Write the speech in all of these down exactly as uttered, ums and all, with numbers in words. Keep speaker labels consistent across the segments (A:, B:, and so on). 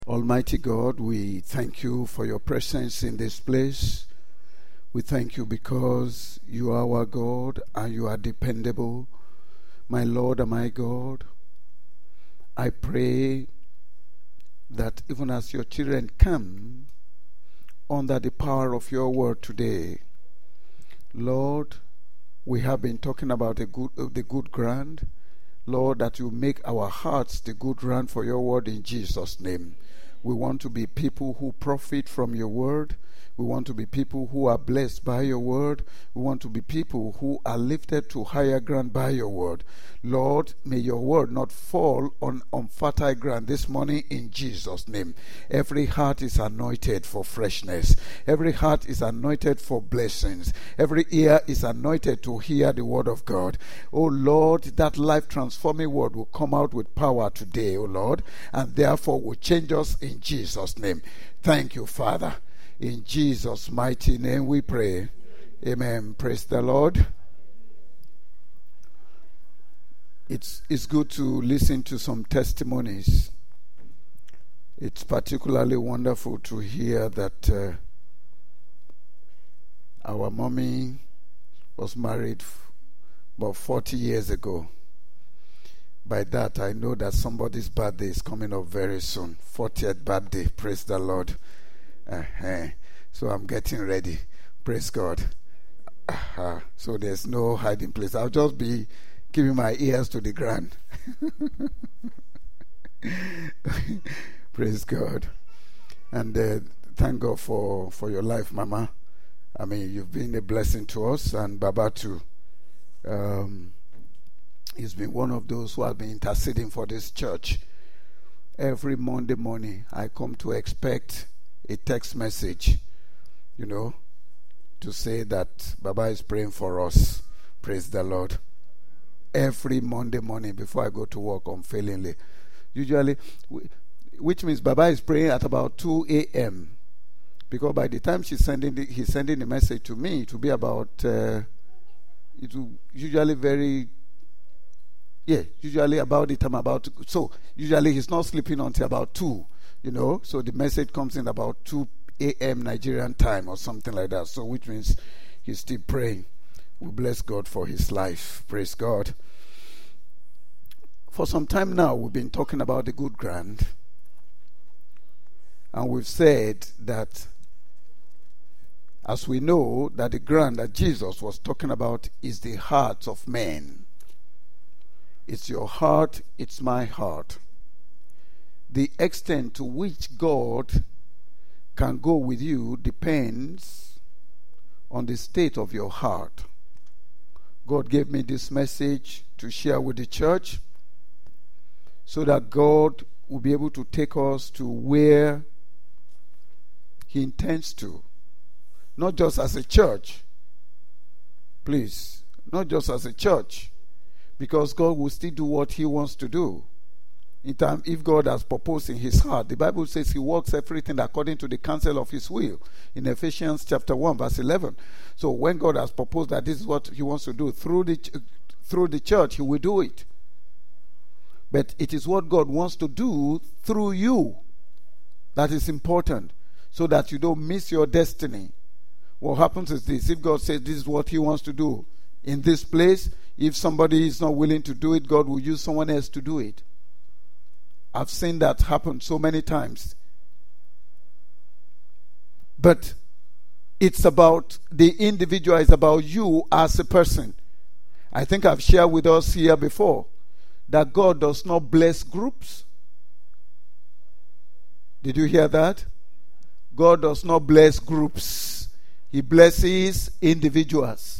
A: Almighty God, we thank you for your presence in this place. We thank you because you are our God and you are dependable. My Lord and my God, I pray that even as your children come under the power of your word today, Lord, we have been talking about the good, uh, the good ground. Lord, that you make our hearts the good ground for your word in Jesus' name. We want to be people who profit from your word. We want to be people who are blessed by your word. We want to be people who are lifted to higher ground by your word. Lord, may your word not fall on, on fertile ground this morning in Jesus' name. Every heart is anointed for freshness. Every heart is anointed for blessings. Every ear is anointed to hear the word of God. Oh Lord, that life-transforming word will come out with power today, oh Lord, and therefore will change us in Jesus' name. Thank you, Father. In Jesus' mighty name we pray. Amen. Praise the Lord. It's, it's good to listen to some testimonies. It's particularly wonderful to hear that uh, our mommy was married f- about forty years ago. By that, I know that somebody's birthday is coming up very soon. fortieth birthday. Praise the Lord. Uh-huh. So I'm getting ready. Praise God. Uh-huh. So there's no hiding place. I'll just be giving my ears to the ground. Praise God. And uh, thank God for, for your life, Mama. I mean, you've been a blessing to us, and Baba too. Um, he's been one of those who have been interceding for this church. Every Monday morning, I come to expect a text message, you know, to say that Baba is praying for us. Praise the Lord. Every Monday morning before I go to work unfailingly. Usually, which means Baba is praying at about two a.m. Because by the time she's sending the, he's sending the message to me, it will be about, uh, it will usually very, yeah, usually about the time about, so usually he's not sleeping until about two. You know, so the message comes in about two a.m. Nigerian time or something like that. So which means he's still praying. We bless God for his life. Praise God. For some time now, we've been talking about the good ground. And we've said that as we know that the ground that Jesus was talking about is the hearts of men. It's your heart, it's my heart. The extent to which God can go with you depends on the state of your heart. God gave me this message to share with the church so that God will be able to take us to where he intends to. Not just as a church. Please, not just as a church. Because God will still do what he wants to do. In time, if God has proposed in his heart, the Bible says he works everything according to the counsel of his will in Ephesians chapter one verse eleven. So when God has proposed that this is what he wants to do through the ch- through the church, he will do it. But it is what God wants to do through you that is important, so that you don't miss your destiny. What happens is this: if God says this is what he wants to do in this place, if somebody is not willing to do it, God will use someone else to do it. I've seen that happen so many times. But it's about the individual, it's about you as a person. I think I've shared with us here before that God does not bless groups. Did you hear that? God does not bless groups. He blesses individuals.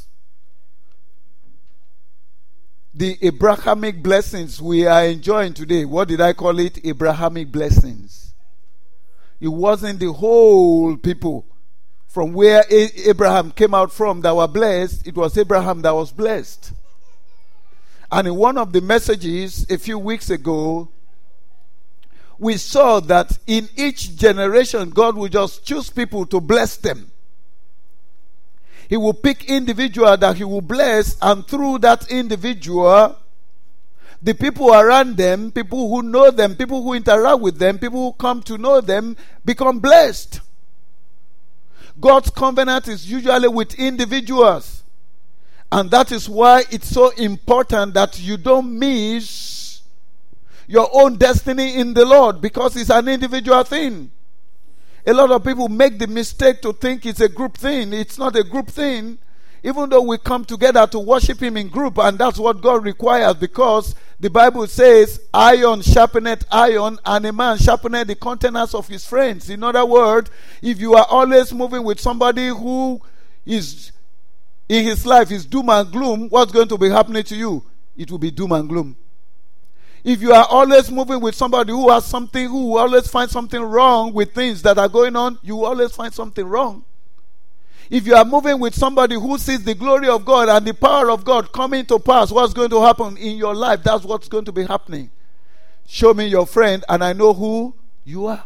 A: The Abrahamic blessings we are enjoying today, what did I call it? Abrahamic blessings. It wasn't the whole people from where A- Abraham came out from that were blessed. It was Abraham that was blessed. And in one of the messages a few weeks ago, we saw that in each generation, God will just choose people to bless them. He will pick individual that he will bless, and through that individual, The people around them, people who know them, people who interact with them, people who come to know them, become blessed. God's covenant is usually with individuals. And that is why it's so important that you don't miss your own destiny in the Lord, because it's an individual thing. A lot of people make the mistake to think it's a group thing. It's not a group thing. Even though we come together to worship him in group, and that's what God requires, because the Bible says, iron sharpeneth iron, and a man sharpeneth the countenance of his friends. In other words, if you are always moving with somebody who is in his life is doom and gloom, what's going to be happening to you? It will be doom and gloom. If you are always moving with somebody who has something, who always finds something wrong with things that are going on, you will always find something wrong. If you are moving with somebody who sees the glory of God and the power of God coming to pass, what's going to happen in your life? That's what's going to be happening. Show me your friend and I know who you are.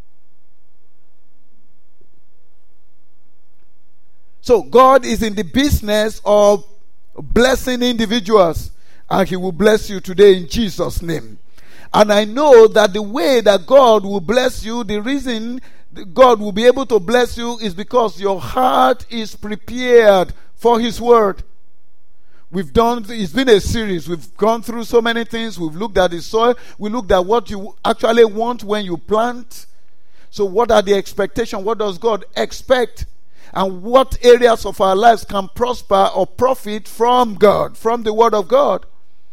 A: So God is in the business of blessing individuals, and he will bless you today in Jesus' name. And I know that the way that God will bless you, the reason God will be able to bless you is because your heart is prepared for his word. We've done, it's been a series. We've gone through so many things. We've looked at the soil. We looked at what you actually want when you plant. So what are the expectations? What does God expect? And what areas of our lives can prosper or profit from God, from the word of God?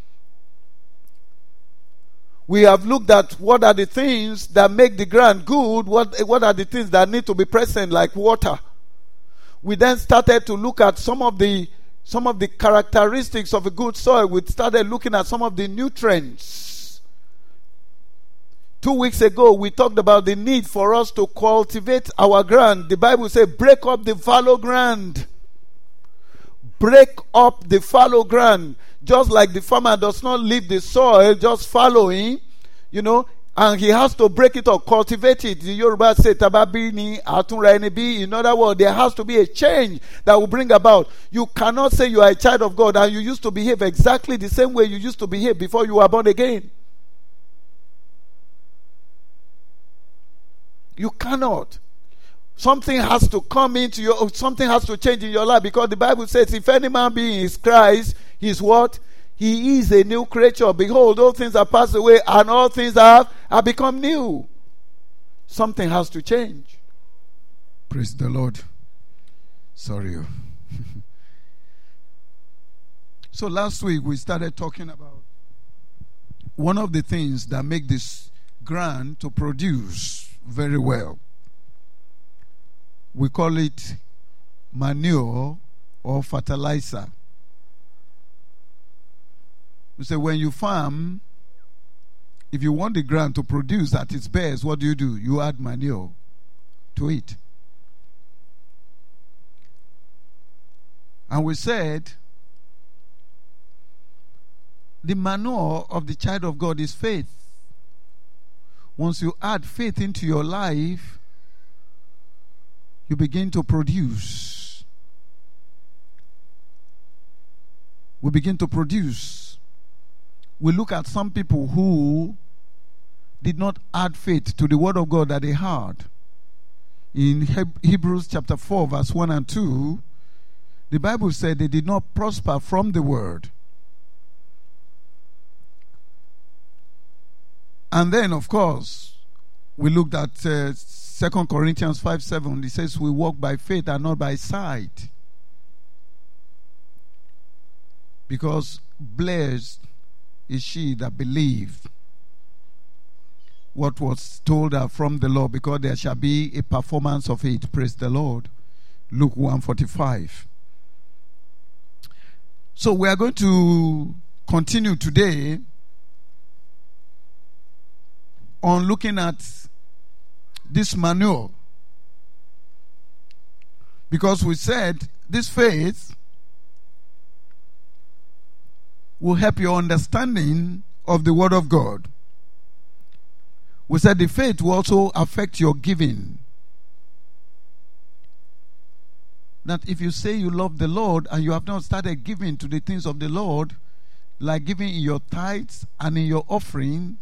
A: We have looked at what are the things that make the ground good, what, what are the things that need to be present, like water. We then started to look at some of the some of the characteristics of a good soil. We started looking at some of the nutrients. Two weeks ago, we talked about the need for us to cultivate our ground. The Bible says, break up the fallow ground. Break up the fallow ground. Just like the farmer does not leave the soil just following, you know, and he has to break it up, cultivate it. The Yoruba say, tababini, atunrainibi. In other words, there has to be a change that will bring about. You cannot say you are a child of God and you used to behave exactly the same way you used to behave before you were born again. You cannot. Something has to come into your, something has to change in your life, because the Bible says, if any man be in his Christ, he is what? He is a new creature. Behold, all things are passed away and all things have, have become new. Something has to change. Praise the Lord. Sorry. So last week we started talking about one of the things that make this ground to produce very well. We call it manure or fertilizer. We say when you farm, if you want the ground to produce at its best, what do you do? You add manure to it. And we said the manure of the child of God is faith. Once you add faith into your life, you begin to produce. We begin to produce. We look at some people who did not add faith to the word of God that they heard. In Hebrews chapter four, verse one and two, the Bible said they did not prosper from the word. And then, of course, we looked at uh, Second Corinthians five seven. It says we walk by faith and not by sight. Because blessed is she that believed what was told her from the Lord, because there shall be a performance of it. Praise the Lord. Luke one forty-five. So we are going to continue today on looking at this manure, because we said this faith will help your understanding of the word of God. We said the faith will also affect your giving. That if you say you love the Lord and you have not started giving to the things of the Lord, like giving in your tithes and in your offerings,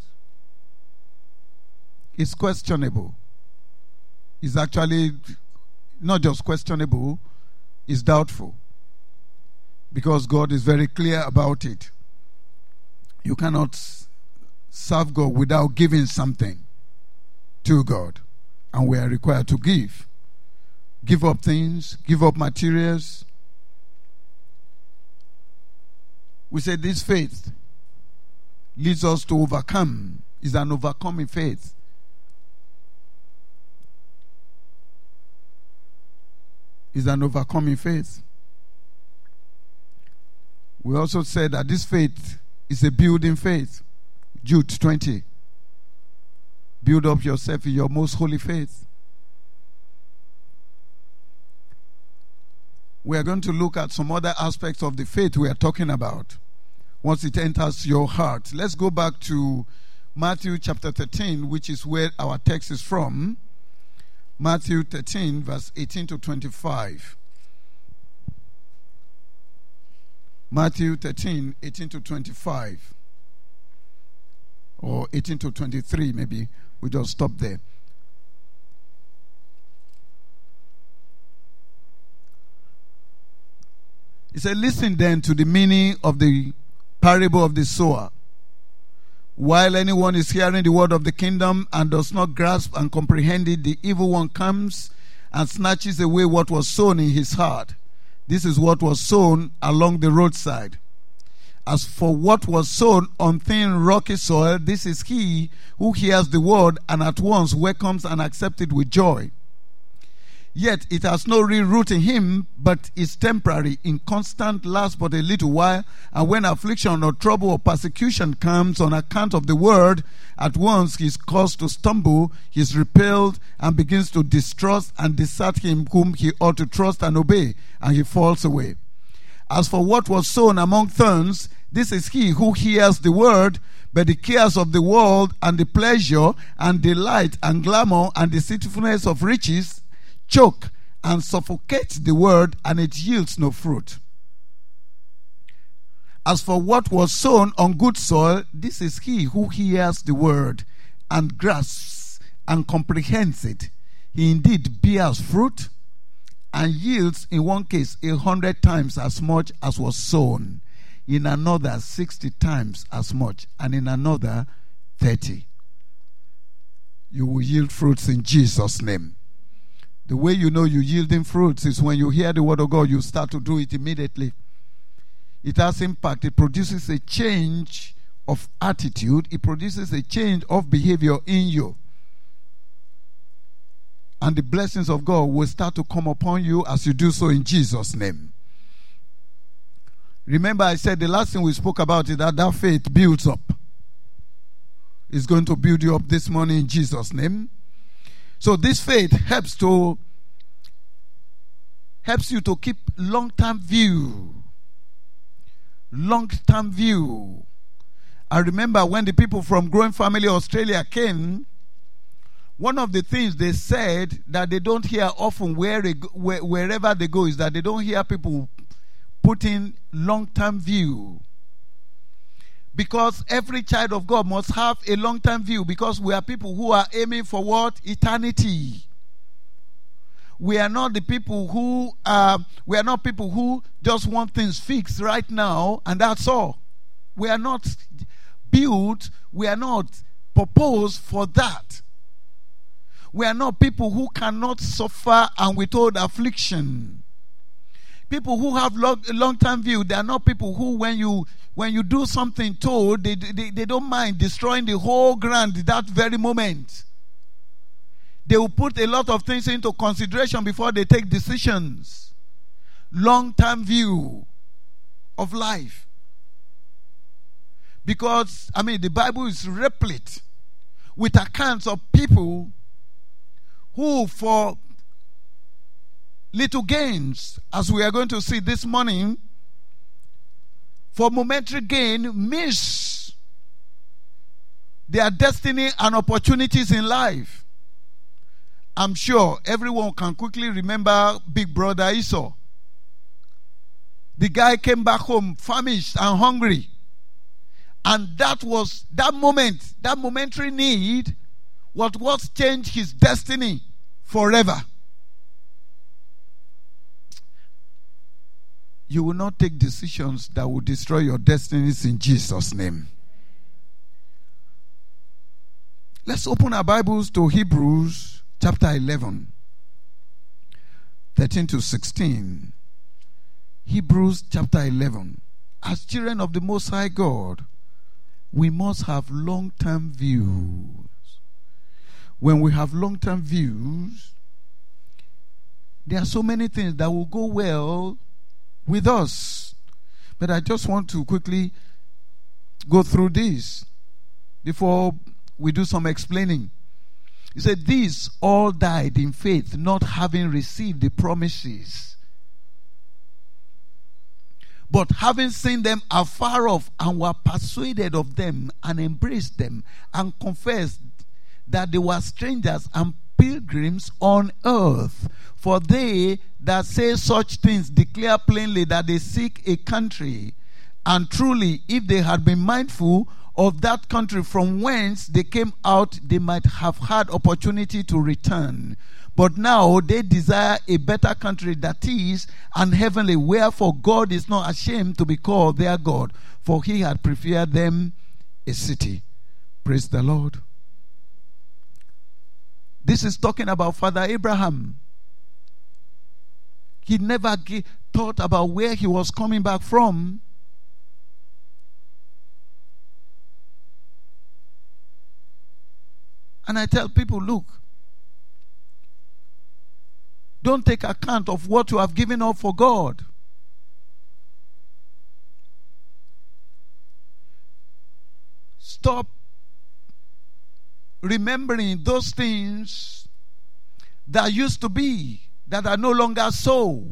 A: is questionable. It's actually not just questionable, it's doubtful. Because God is very clear about it. You cannot serve God without giving something to God. And we are required to give. Give up things, give up materials. We say this faith leads us to overcome. It's an overcoming faith. It's an overcoming faith. We also said that this faith is a building faith. Jude twenty. Build up yourself in your most holy faith. We are going to look at some other aspects of the faith we are talking about once it enters your heart. Let's go back to Matthew chapter thirteen, which is where our text is from. Matthew thirteen, verse eighteen to twenty-five. Matthew thirteen, eighteen to twenty-five. Or eighteen to twenty-three, maybe. We just stop there. He said, listen then to the meaning of the parable of the sower. While anyone is hearing the word of the kingdom and does not grasp and comprehend it, the evil one comes and snatches away what was sown in his heart. This is what was sown along the roadside. As for what was sown on thin rocky soil, this is he who hears the word and at once welcomes and accepts it with joy. Yet it has no real root in him, but is temporary, inconstant, lasts but a little while, and when affliction or trouble or persecution comes on account of the word, at once he is caused to stumble, he is repelled, and begins to distrust and desert him whom he ought to trust and obey, and he falls away. As for what was sown among thorns, this is he who hears the word, but the cares of the world and the pleasure and delight and glamour and deceitfulness of riches choke and suffocate the word, and it yields no fruit. As for what was sown on good soil, this is he who hears the word and grasps and comprehends it. He indeed bears fruit and yields in one case a hundred times as much as was sown, in another sixty times as much, and in another thirty. You will yield fruits in Jesus' name. The way you know you're yielding fruits is when you hear the word of God, you start to do it immediately. It has impact. It produces a change of attitude. It produces a change of behavior in you. And the blessings of God will start to come upon you as you do so in Jesus' name. Remember, I said the last thing we spoke about is that that faith builds up. It's going to build you up this morning in Jesus' name. So this faith helps to helps you to keep long-term view. Long-term view. I remember when the people from Growing Family Australia came, one of the things they said that they don't hear often where they go, where, wherever they go is that they don't hear people putting long-term view. Because every child of God must have a long-term view, because we are people who are aiming for what? Eternity. We are not the people who uh, we are not people who just want things fixed right now and that's all. We are not built, we are not proposed for that. We are not people who cannot suffer and withhold affliction. People who have long, long-term view, they are not people who when you when you do something told, they, they, they don't mind destroying the whole ground that very moment. They will put a lot of things into consideration before they take decisions. Long-term view of life. Because, I mean, the Bible is replete with accounts of people who, for little gains, as we are going to see this morning, for momentary gain, miss their destiny and opportunities in life. I'm sure everyone can quickly remember big brother Esau. The guy came back home famished and hungry. And that was, that moment, that momentary need, was what changed his destiny forever. You will not take decisions that will destroy your destinies in Jesus' name. Let's open our Bibles to Hebrews chapter eleven, thirteen to sixteen. Hebrews chapter eleven. As children of the Most High God, we must have long-term views. When we have long-term views, there are so many things that will go well with us. But I just want to quickly go through this before we do some explaining. He said, these all died in faith, not having received the promises, but having seen them afar off, and were persuaded of them, and embraced them, and confessed that they were strangers and pilgrims on earth. For they that say such things declare plainly that they seek a country. And truly, if they had been mindful of that country from whence they came out, they might have had opportunity to return. But now they desire a better country, that is, an heavenly. Wherefore God is not ashamed to be called their God, for he had prepared them a city. Praise the Lord. This is talking about Father Abraham. He never g- thought about where he was coming back from. And I tell people, look, don't take account of what you have given up for God. Stop remembering those things that used to be, that are no longer so.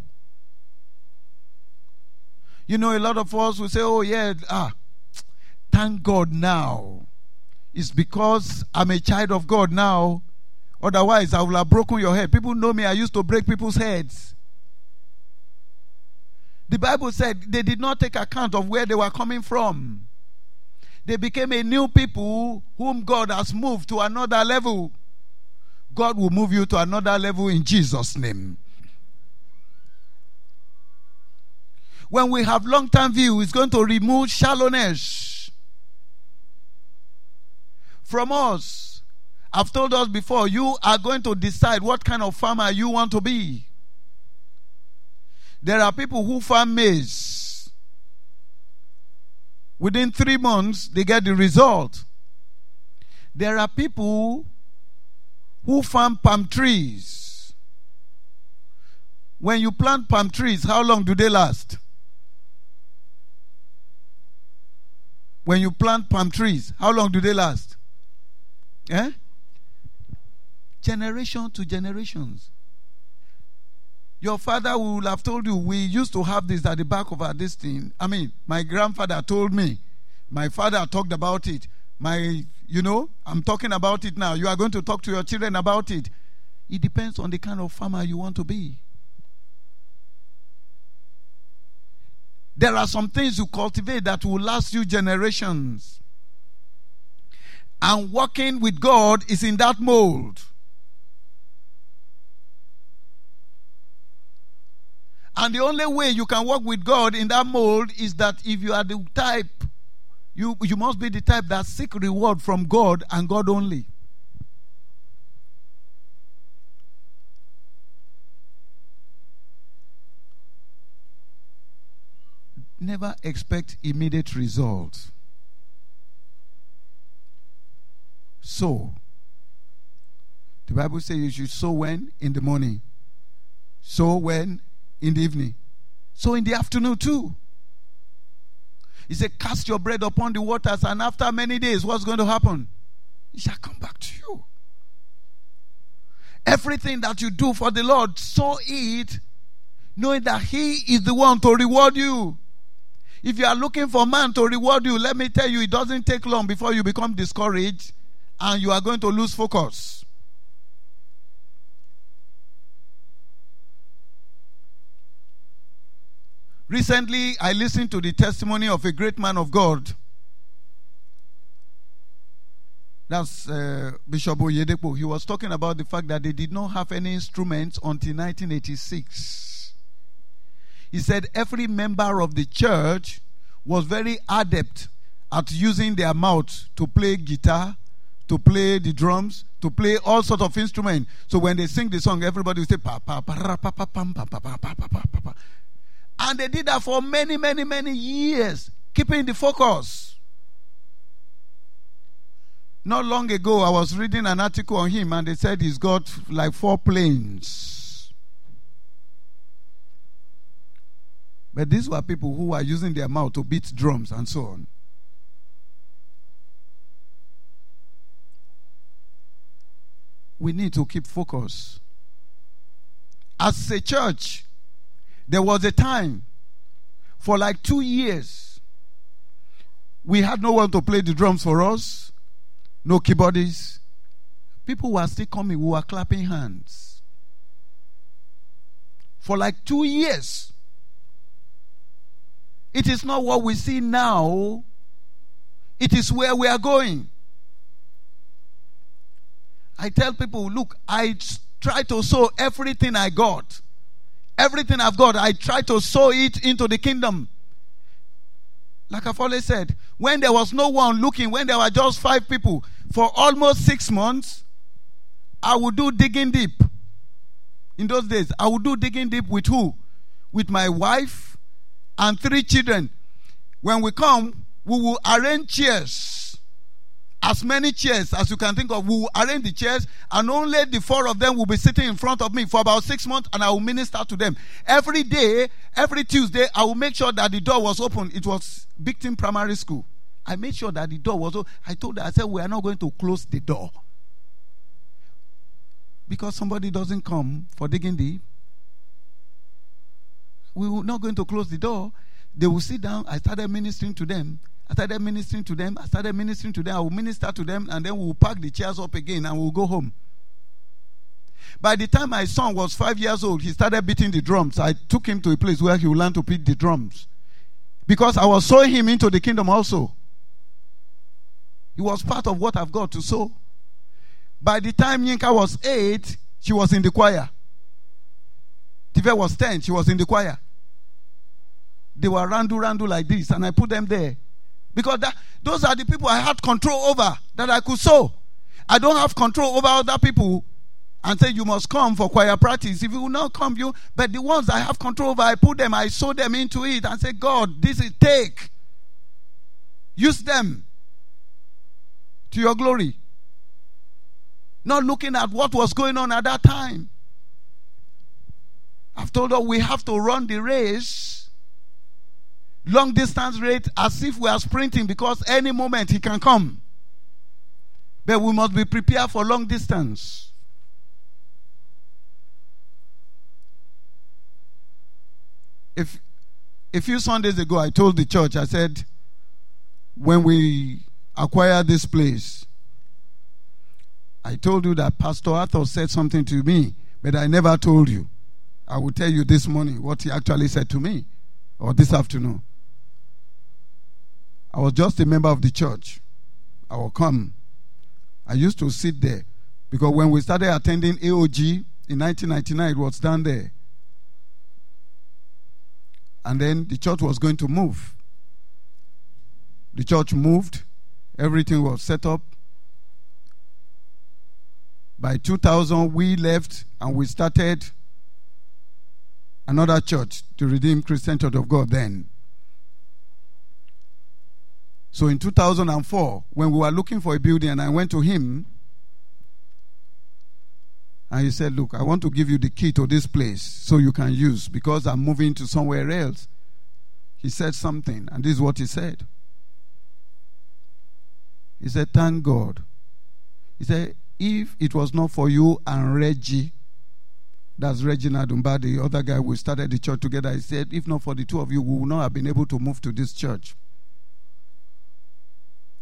A: You know, a lot of us will say, oh yeah, ah, thank God now. It's because I'm a child of God now. Otherwise, I would have broken your head. People know me, I used to break people's heads. The Bible said they did not take account of where they were coming from. They became a new people whom God has moved to another level. God will move you to another level in Jesus' name. When we have long-term view, it's going to remove shallowness from us. I've told us before, you are going to decide what kind of farmer you want to be. There are people who farm maize. Within three months, they get the result. There are people who farm palm trees. When you plant palm trees, how long do they last? When you plant palm trees, how long do they last? Eh? Generation to generations. Your father will have told you, we used to have this at the back of our this thing. I mean, my grandfather told me. My father talked about it. My, you know, I'm talking about it now. You are going to talk to your children about it. It depends on the kind of farmer you want to be. There are some things you cultivate that will last you generations. And working with God is in that mold. And the only way you can work with God in that mold is that if you are the type, you, you must be the type that seek reward from God and God only. Never expect immediate results. Sow. The Bible says you should sow when? In the morning. Sow when? In the evening. So in the afternoon too. He said, cast your bread upon the waters, and after many days, what's going to happen? It shall come back to you. Everything that you do for the Lord, sow it, knowing that He is the one to reward you. If you are looking for man to reward you, let me tell you, it doesn't take long before you become discouraged and you are going to lose focus. Recently, I listened to the testimony of a great man of God. That's uh, Bishop Oyedepo. He was talking about the fact that they did not have any instruments until nineteen eighty-six. He said every member of the church was very adept at using their mouth to play guitar, to play the drums, to play all sorts of instruments. So when they sing the song, everybody will say pa pa pa pa pa pa pa pa pa pa pa pa pa pa. And they did that for many, many, many years, keeping the focus. Not long ago, I was reading an article on him, and they said he's got like four planes. But these were people who were using their mouth to beat drums and so on. We need to keep focus. As a church, there was a time for like two years we had no one to play the drums for us, no keyboardists. People were still coming, we were clapping hands. For like two years. It is not what we see now. It is where we are going. I tell people, look, I try to sow everything I got. Everything I've got, I try to sow it into the kingdom. Like I've always said, when there was no one looking, when there were just five people, for almost six months, I would do digging deep. In those days, I would do digging deep with who? With my wife and three children. When we come, we will arrange chairs. As many chairs as you can think of. We will arrange the chairs, and only the four of them will be sitting in front of me for about six months, and I will minister to them. Every day, every Tuesday, I will make sure that the door was open. It was Bigton Primary School. I made sure that the door was open. I told her, I said, we are not going to close the door. Because somebody doesn't come for digging deep. We were not going to close the door. They will sit down. I started ministering to them. I started ministering to them. I started ministering to them. I will minister to them, and then we will pack the chairs up again, and we will go home. By the time my son was five years old, he started beating the drums. I took him to a place where he would learn to beat the drums. Because I was sowing him into the kingdom also. He was part of what I've got to sow. By the time Yinka was eight, she was in the choir. Tive was ten, she was in the choir. They were randu randu like this, and I put them there. Because that, those are the people I had control over, that I could sow. I don't have control over other people and say you must come for choir practice. If you will not come, you. But the ones I have control over, I put them, I sow them into it and say, God, this is take. Use them to your glory. Not looking at what was going on at that time. I've told her we have to run the race. Long distance rate as if we are sprinting, because any moment he can come. But we must be prepared for long distance. If a few Sundays ago I told the church, I said, when we acquire this place, I told you that Pastor Arthur said something to me, but I never told you. I will tell you this morning what he actually said to me, or this afternoon. I was just a member of the church. I will come. I used to sit there, because when we started attending A O G in nineteen ninety-nine, it was down there. And then the church was going to move. The church moved. Everything was set up. By two thousand, we left and we started another church, the Redeemed Christian Church of God then. So in two thousand four, when we were looking for a building, and I went to him, and he said, look, I want to give you the key to this place so you can use, because I'm moving to somewhere else. He said something, and this is what he said. He said, thank God. He said, if it was not for you and Reggie, that's Regina Dumba, the other guy we started the church together, he said, if not for the two of you, we would not have been able to move to this church.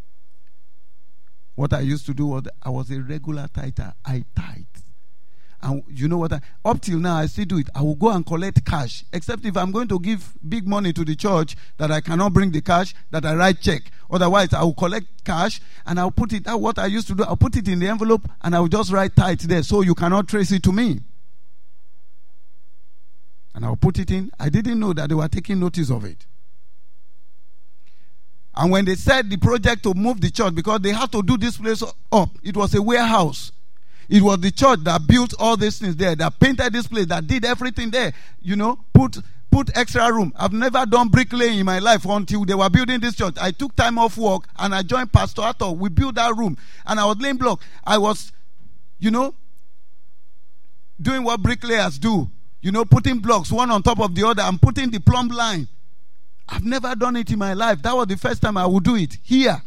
A: What I used to do was, I was a regular tither. I tithe. And
B: And you know what? I, up till now, I still do it. I will go and collect cash. Except if I'm going to give big money to the church, that I cannot bring the cash, that I write check. Otherwise, I will collect cash and I'll put it, that's what I used to do. I'll put it in the envelope and I will just write tithe there so you cannot trace it to me. And I'll put it in. I didn't know that they were taking notice of it. And when they said the project to move the church, because they had to do this place up, it was a warehouse. It was the church that built all these things there, that painted this place, that did everything there. You know, put put extra room. I've never done bricklaying in my life until they were building this church. I took time off work and I joined Pastor Ato. We built that room and I was laying block. I was, you know, doing what bricklayers do. You know, putting blocks one on top of the other and putting the plumb line. I've never done it in my life. That was the first time I would do it here.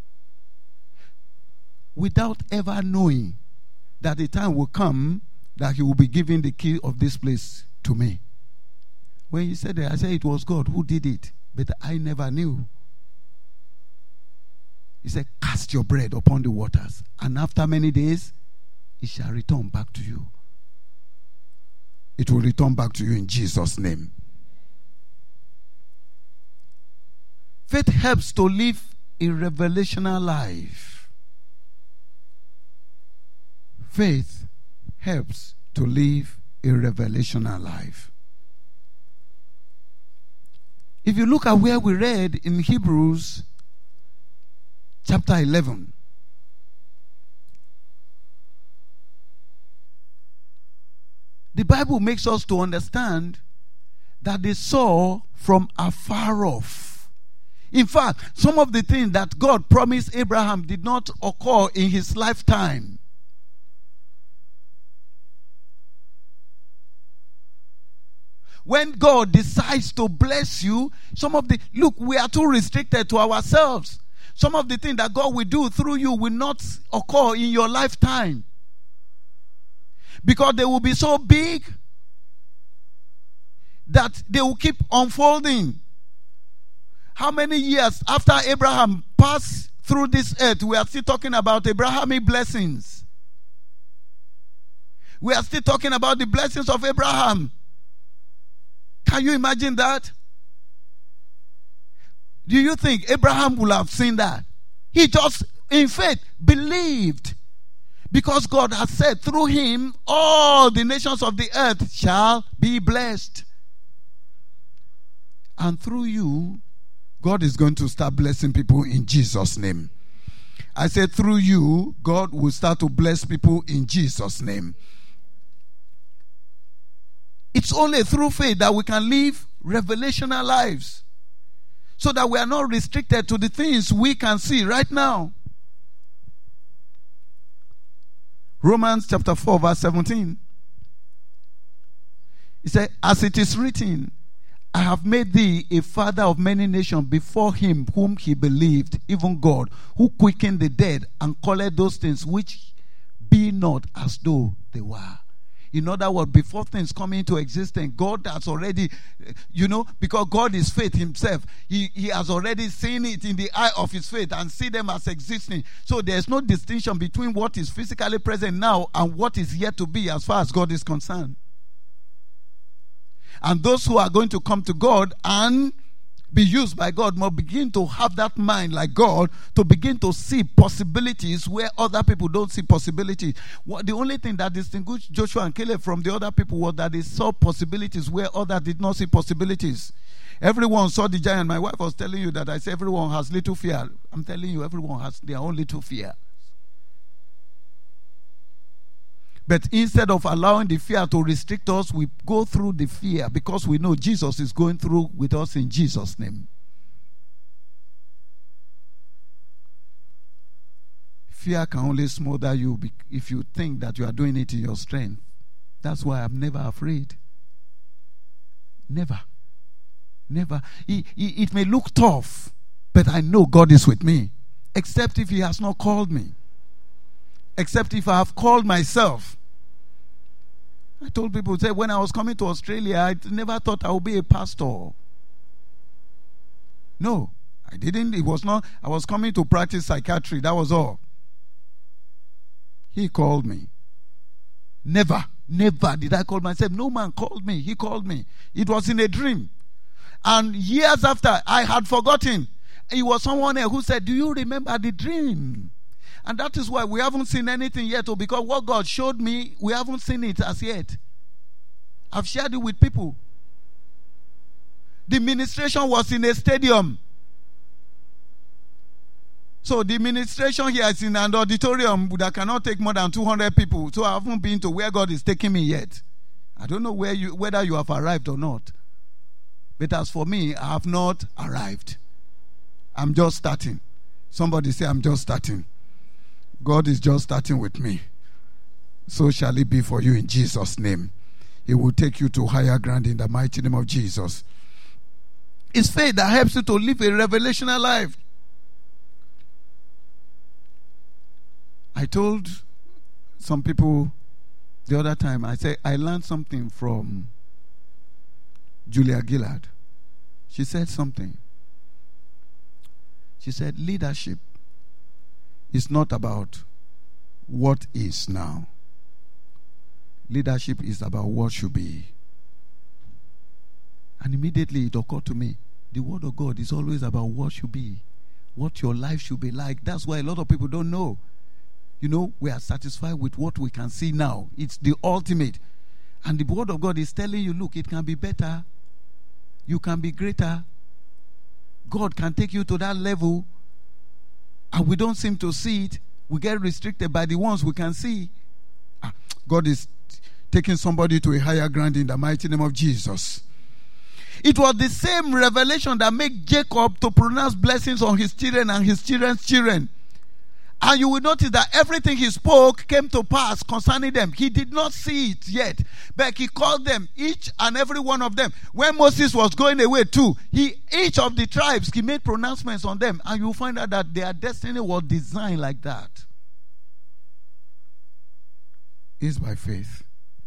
B: Without ever knowing that the time will come that he will be giving the key of this place to me. When he said that, I said it was God who did it. But I never knew. He said, cast your bread upon the waters. And after many days, it shall return back to you. It will return back to you in Jesus' name. Faith helps to live a revelational life. Faith helps to live a revelational life. If you look at where we read in Hebrews chapter eleven, the Bible makes us to understand that they saw from afar off. In fact, some of the things that God promised Abraham did not occur in his lifetime. When God decides to bless you, some of the, look, we are too restricted to ourselves. Some of the things that God will do through you will not occur in your lifetime. Because they will be so big that they will keep unfolding. How many years after Abraham passed through this earth, we are still talking about Abrahamic blessings. We are still talking about the blessings of Abraham. Can you imagine that? Do you think Abraham would have seen that? He just, in faith, believed. Because God has said, through him, all the nations of the earth shall be blessed. And through you, God is going to start blessing people in Jesus' name. I said, through you, God will start to bless people in Jesus' name. It's only through faith that we can live revelational lives. So that we are not restricted to the things we can see right now. Romans chapter four verse seventeen. He said, as it is written, I have made thee a father of many nations before him whom he believed, even God, who quickened the dead and called those things which be not as though they were. In other words, before things come into existence, God has already, you know, because God is faith himself. He, he has already seen it in the eye of his faith and see them as existing. So there's no distinction between what is physically present now and what is yet to be as far as God is concerned. And those who are going to come to God and be used by God must begin to have that mind like God, to begin to see possibilities where other people don't see possibilities. What, the only thing that distinguished Joshua and Caleb from the other people was that they saw possibilities where others did not see possibilities. Everyone saw the giant. My wife was telling you that I say everyone has little fear. I'm telling you, everyone has their own little fear. But instead of allowing the fear to restrict us, we go through the fear because we know Jesus is going through with us in Jesus' name. Fear can only smother you if you think that you are doing it in your strength. That's why I'm never afraid. Never. Never. It, it, it may look tough, but I know God is with me. Except if he has not called me. Except if I have called myself. I told people, say, when I was coming to Australia, I never thought I would be a pastor. No, I didn't. It was not. I was coming to practice psychiatry. That was all. He called me. Never Never did I call myself. No man called me. He called me. It was in a dream. And years after, I had forgotten. It was someone else who said, do you remember the dream? And that is why we haven't seen anything yet. Oh, because what God showed me, we haven't seen it as yet. I've shared it with people. The ministration was in a stadium. So the ministration here is in an auditorium that cannot take more than two hundred people. So I haven't been to where God is taking me yet. I don't know where you, whether you have arrived or not. But as for me, I have not arrived. I'm just starting. Somebody say, I'm just starting. God is just starting with me. So shall it be for you in Jesus' name. He will take you to higher ground in the mighty name of Jesus. It's faith that helps you to live a revelational life. I told some people the other time, I said, I learned something from Julia Gillard. She said something. She said, leadership is not about what is now. Leadership is about what should be. And immediately it occurred to me, the word of God is always about what should be, what your life should be like. That's why a lot of people don't know. You know, we are satisfied with what we can see now. It's the ultimate. And the word of God is telling you, look, it can be better. You can be greater. God can take you to that level. And we don't seem to see it. We get restricted by the ones we can see. Ah, God is taking somebody to a higher ground in the mighty name of Jesus. It was the same revelation that made Jacob to pronounce blessings on his children and his children's children. And you will notice that everything he spoke came to pass concerning them. He did not see it yet, but he called them, each and every one of them. When Moses was going away too, he each of the tribes, he made pronouncements on them. And you will find out that their destiny was designed like that. It's by faith.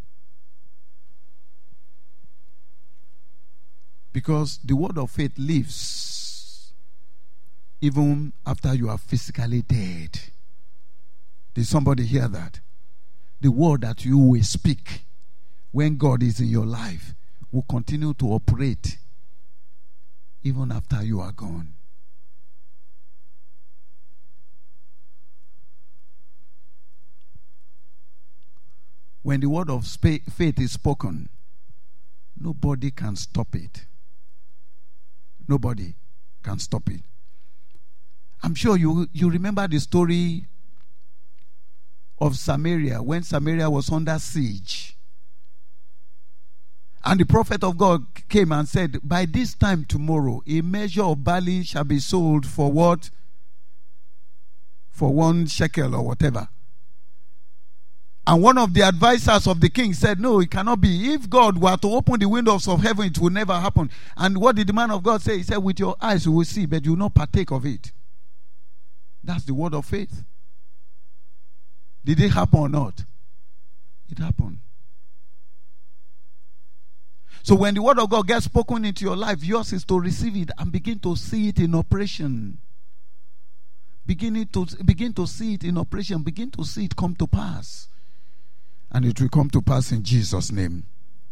B: Because the word of faith lives even after you are physically dead. Did somebody hear that? The word that you will speak when God is in your life will continue to operate even after you are gone. When the word of faith is spoken, nobody can stop it. Nobody can stop it. I'm sure you, you remember the story of Samaria when Samaria was under siege. And the prophet of God came and said, by this time tomorrow, a measure of barley shall be sold for what? For one shekel or whatever. And one of the advisors of the king said, no, it cannot be. If God were to open the windows of heaven, it will never happen. And what did the man of God say? He said, with your eyes you will see, but you will not partake of it. That's the word of faith. Did it happen or not? It happened. So when the word of God gets spoken into your life, yours is to receive it and begin to see it in operation. Begin to, begin to see it in operation. Begin to see it come to pass. And it will come to pass in Jesus' name.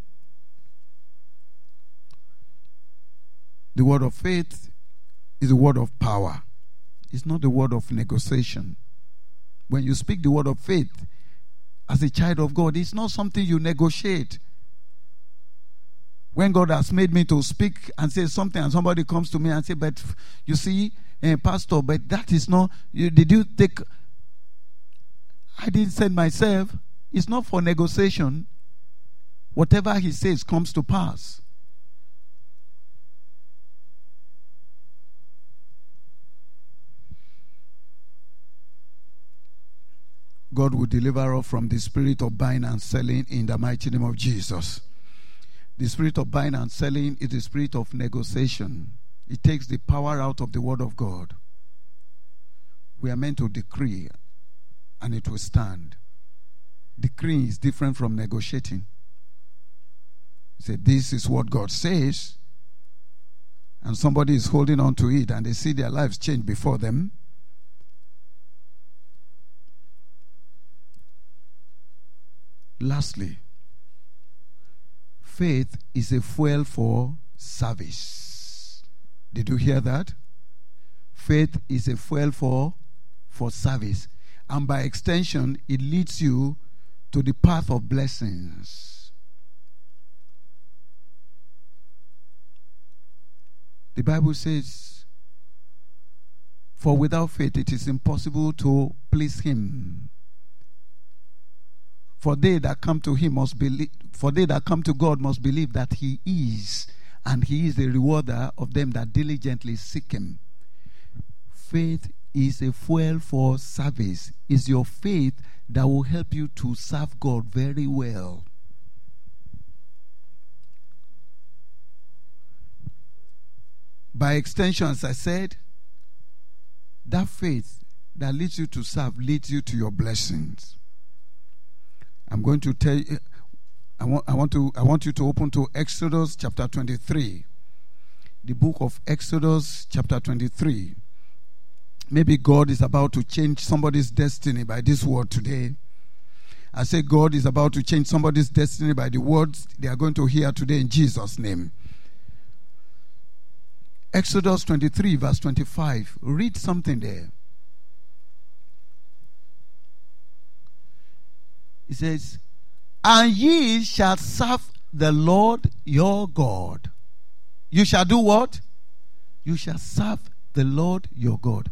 B: The word of faith is the word of power. It's not the word of negotiation. When you speak the word of faith as a child of God, it's not something you negotiate. When God has made me to speak and say something and somebody comes to me and say, but you see, uh, Pastor, but that is not, you, did you take, I didn't send myself. It's not for negotiation. Whatever he says comes to pass. God will deliver us from the spirit of buying and selling in the mighty name of Jesus. The spirit of buying and selling is the spirit of negotiation. It takes the power out of the word of God. We are meant to decree and it will stand. Decreeing is different from negotiating. You say, this is what God says, and somebody is holding on to it and they see their lives change before them. Lastly, faith is a fuel for service. Did you hear that? Faith is a fuel for, for service. And by extension, it leads you to the path of blessings. The Bible says, for without faith it is impossible to please him. For they that come to him must believe, for they that come to God must believe that he is, and he is the rewarder of them that diligently seek him. Faith is a fuel for service. It's your faith that will help you to serve God very well. By extension, as I said, that faith that leads you to serve leads you to your blessings. I'm going to tell you, I want, I want to, I want you to open to Exodus chapter twenty-three. The book of Exodus chapter twenty-three. Maybe God is about to change somebody's destiny by this word today. I say God is about to change somebody's destiny by the words they are going to hear today in Jesus' name. Exodus twenty-three verse twenty-five. Read something there. It says, and ye shall serve the Lord your God. You shall do what? You shall serve the Lord your God.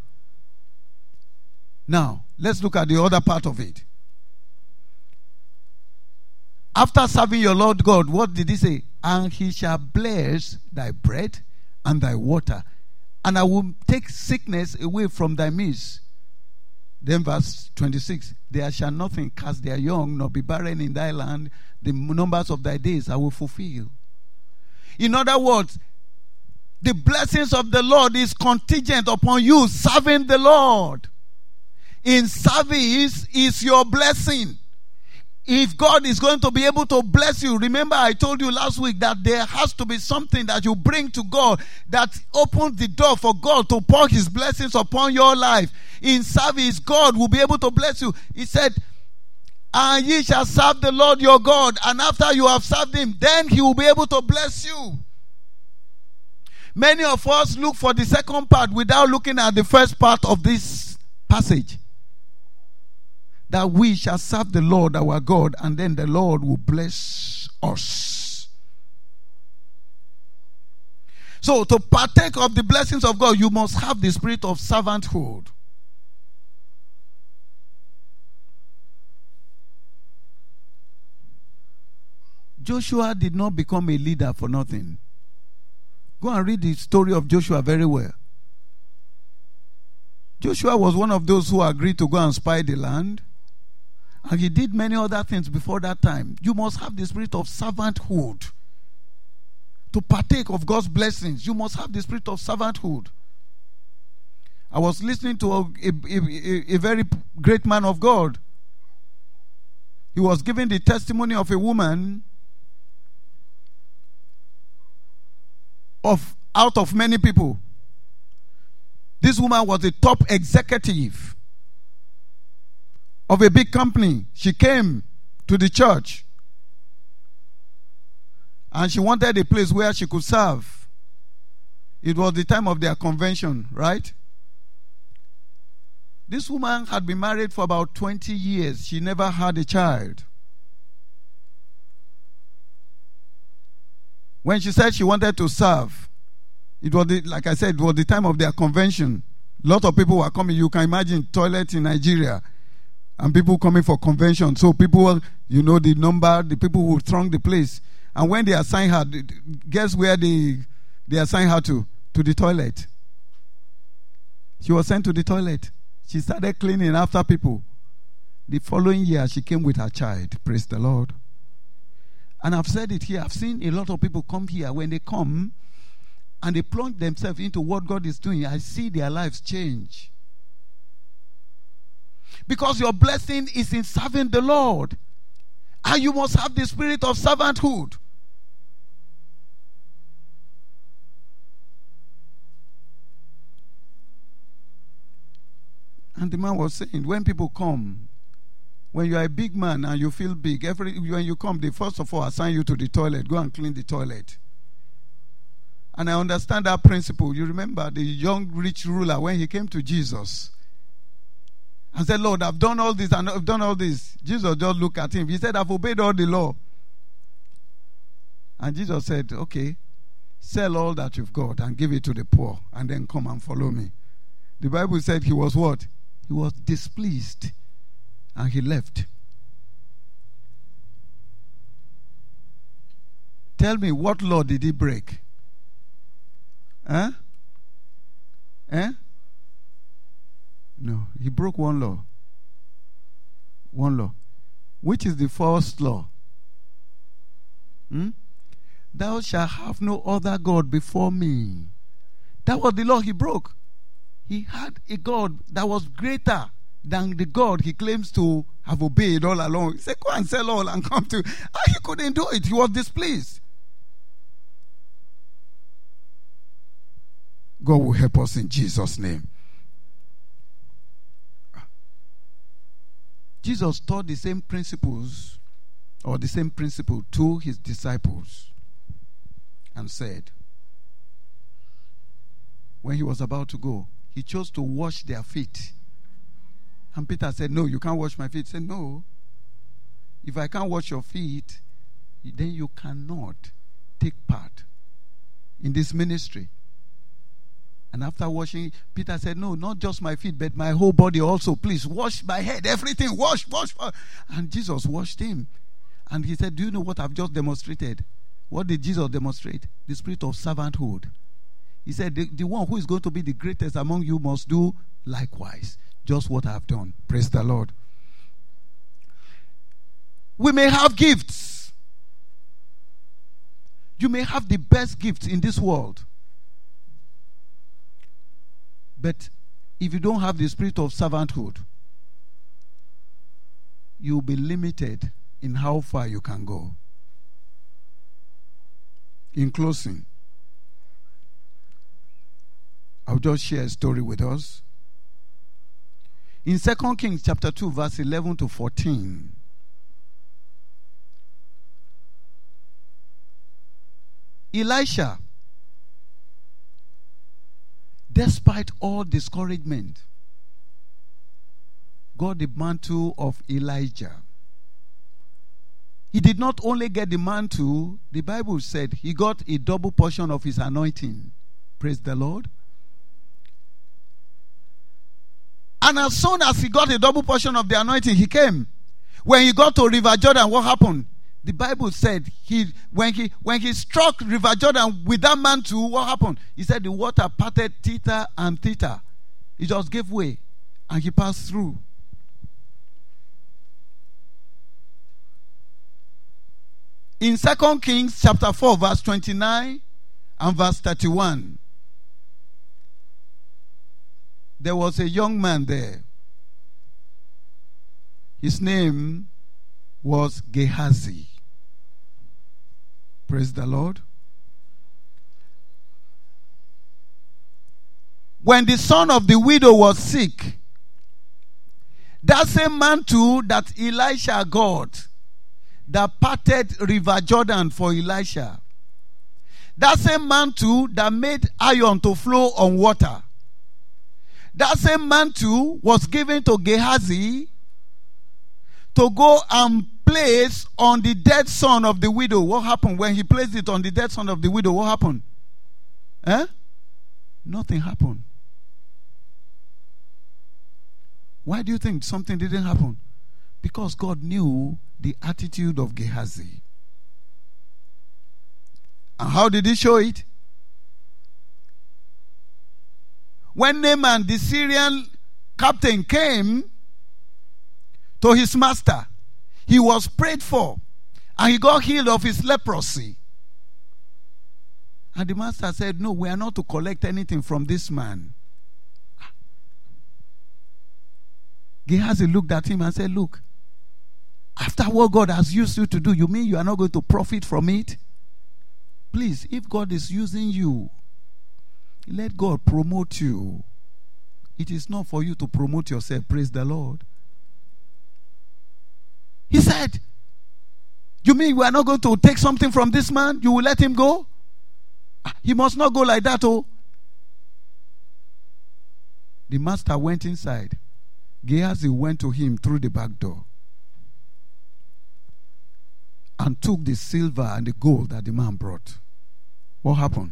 B: Now, let's look at the other part of it. After serving your Lord God, what did he say? And he shall bless thy bread and thy water, and I will take sickness away from thy midst. Then verse twenty-six, there shall nothing cast their young, nor be barren in thy land. The numbers of thy days I will fulfill. In other words, the blessings of the Lord is contingent upon you serving the Lord. In service is your blessing. If God is going to be able to bless you, remember I told you last week that there has to be something that you bring to God that opens the door for God to pour his blessings upon your life. In service, God will be able to bless you. He said, and ye shall serve the Lord your God, and after you have served him, then he will be able to bless you. Many of us look for the second part without looking at the first part of this passage. That we shall serve the Lord our God, and then the Lord will bless us. So to partake of the blessings of God, you must have the spirit of servanthood. Joshua did not become a leader for nothing. Go and read the story of Joshua very well. Joshua was one of those who agreed to go and spy the land. And he did many other things before that time. You must have the spirit of servanthood. To partake of God's blessings, you must have the spirit of servanthood. I was listening to a, a, a, a very great man of God. He was giving the testimony of a woman of out of many people. This woman was a top executive of a big company. She came to the church and she wanted a place where she could serve. It was the time of their convention, right? This woman had been married for about twenty years. She never had a child. When she said she wanted to serve, it was the, like I said, it was the time of their convention. A lot of people were coming. You can imagine toilets in Nigeria. And people coming for convention. So people, you know, the number, the people who throng the place. And when they assign her, guess where they, they assign her to? To the toilet. She was sent to the toilet. She started cleaning after people. The following year, she came with her child. Praise the Lord. And I've said it here. I've seen a lot of people come here. When they come and they plunge themselves into what God is doing, I see their lives change. Because your blessing is in serving the Lord. And you must have the spirit of servanthood. And the man was saying, when people come, When you are a big man and you feel big, every when you come, they first of all assign you to the toilet. Go and clean the toilet. And I understand that principle. You remember the young rich ruler when he came to Jesus and said, Lord, I've done all this and I've done all this. Jesus just looked at him. He said, I've obeyed all the law. And Jesus said, okay, sell all that you've got and give it to the poor and then come and follow me. The Bible said he was what? He was displeased and he left. Tell me, what law did he break? Huh? Eh? No, he broke one law. One law. Which is the first law? Hmm? Thou shalt have no other God before me. That was the law he broke. He had a God that was greater than the God he claims to have obeyed all along. He said, go and sell all and come to. Ah, he couldn't do it. He was displeased. God will help us in Jesus' name. Jesus taught the same principles or the same principle to his disciples and said, when he was about to go, he chose to wash their feet. And Peter said, no, you can't wash my feet. He said, no. If I can't wash your feet, then you cannot take part in this ministry. And after washing, Peter said, no, not just my feet, but my whole body also. Please wash my head, everything, wash, wash, wash. And Jesus washed him. And he said, do you know what I've just demonstrated? What did Jesus demonstrate? The spirit of servanthood. He said, the, the one who is going to be the greatest among you must do likewise. Just what I have done. Praise the Lord. We may have gifts. You may have the best gifts in this world. But if you don't have the spirit of servanthood, you'll be limited in how far you can go. In closing, I'll just share a story with us. In Second Kings chapter two, verse eleven to fourteen, Elisha, despite all discouragement, got the mantle of Elijah. He did not only get the mantle, the Bible said he got a double portion of his anointing. Praise the Lord. And as soon as he got a double portion of the anointing, he came. When he got to River Jordan, what happened? The Bible said he when he when he struck River Jordan with that mantle, what happened? He said the water parted thither and thither. It just gave way and he passed through. In Second Kings chapter four, verse twenty-nine and verse thirty-one, there was a young man there. His name was Gehazi. Praise the Lord. When the son of the widow was sick, that same mantle that Elisha got, that parted River Jordan for Elisha, that same mantle that made iron to flow on water, that same mantle was given to Gehazi to go and place on the dead son of the widow. What happened when he placed it on the dead son of the widow? What happened? Eh? Nothing happened. Why do you think something didn't happen? Because God knew the attitude of Gehazi. And how did he show it? When Naaman, the Syrian captain, came to his master, he was prayed for and he got healed of his leprosy. And the master said, no, we are not to collect anything from this man. Gehazi looked at him and said, look, after what God has used you to do, you mean you are not going to profit from it? Please, if God is using you, let God promote you. It is not for you to promote yourself. Praise the Lord. He said, you mean we are not going to take something from this man? You will let him go? He must not go like that, oh. The master went inside. Gehazi went to him through the back door and took the silver and the gold that the man brought. What happened?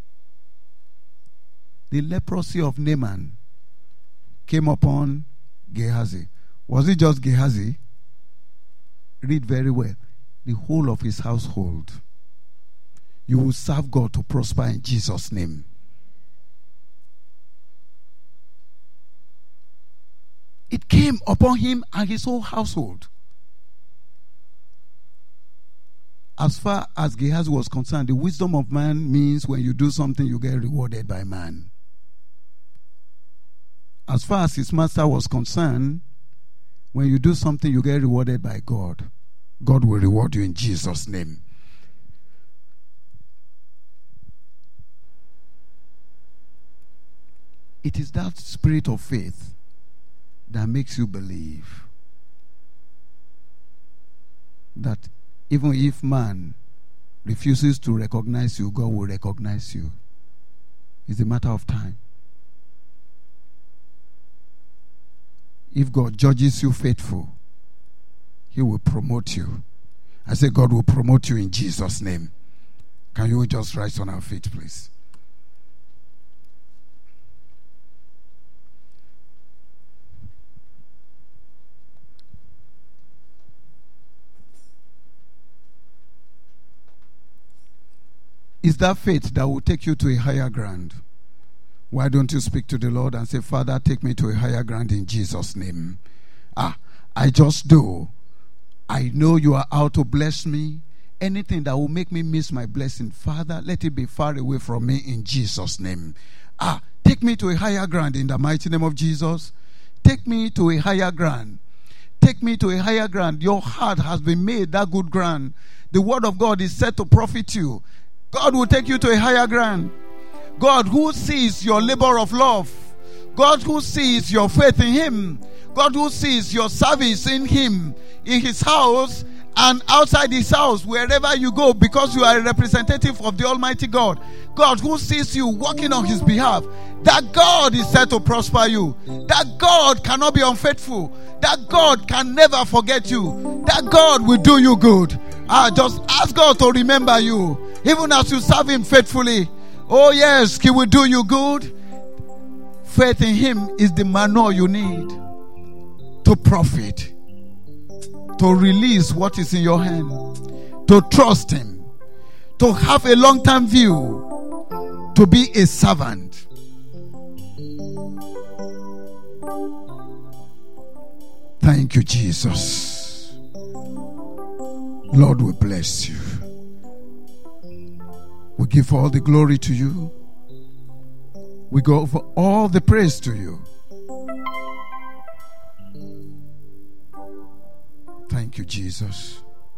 B: The leprosy of Naaman came upon Gehazi. Was it just Gehazi? Read very well. The whole of his household. You will serve God to prosper in Jesus' name. It came upon him and his whole household. As far as Gehazi was concerned, the wisdom of man means when you do something, you get rewarded by man. As far as his master was concerned, when you do something, you get rewarded by God. God will reward you in Jesus' name. It is that spirit of faith that makes you believe that even if man refuses to recognize you, God will recognize you. It's a matter of time. If God judges you faithful, He will promote you. I say God will promote you in Jesus' name. Can you just rise on our feet, please? Is that faith that will take you to a higher ground? Why don't you speak to the Lord and say, Father, take me to a higher ground in Jesus' name? Ah, I just do. I know you are out to bless me. Anything that will make me miss my blessing, Father, let it be far away from me in Jesus' name. Ah, take me to a higher ground in the mighty name of Jesus. Take me to a higher ground. Take me to a higher ground. Your heart has been made that good ground. The word of God is set to profit you. God will take you to a higher ground. God who sees your labor of love. God who sees your faith in Him. God who sees your service in Him, in His house and outside His house, wherever you go, because you are a representative of the Almighty God. God who sees you working on His behalf. That God is set to prosper you. That God cannot be unfaithful. That God can never forget you. That God will do you good. Ah, just ask God to remember you. Even as you serve Him faithfully. Oh yes, He will do you good. Faith in Him is the manure you need to profit, to release what is in your hand, to trust Him, to have a long-term view, to be a servant. Thank you, Jesus. Lord, we bless you. We give all the glory to you. We go for all the praise to you. Thank you, Jesus.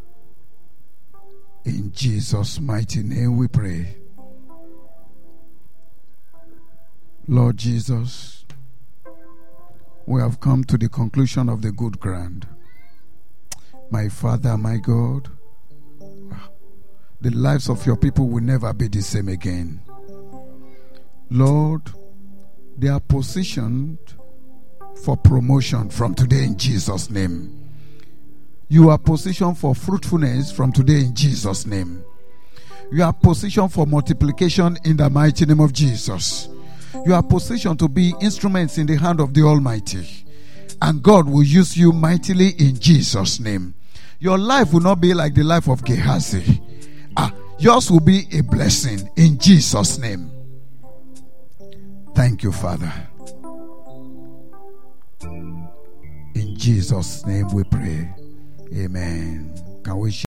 B: In Jesus' mighty name we pray. Lord Jesus, we have come to the conclusion of the good ground. My Father, my God, the lives of your people will never be the same again. Lord, they are positioned for promotion from today in Jesus' name. You are positioned for fruitfulness from today in Jesus' name. You are positioned for multiplication in the mighty name of Jesus. You are positioned to be instruments in the hand of the Almighty. And God will use you mightily in Jesus' name. Your life will not be like the life of Gehazi. Ah, yours will be a blessing in Jesus' name. Thank you, Father. In Jesus' name we pray. Amen. Can we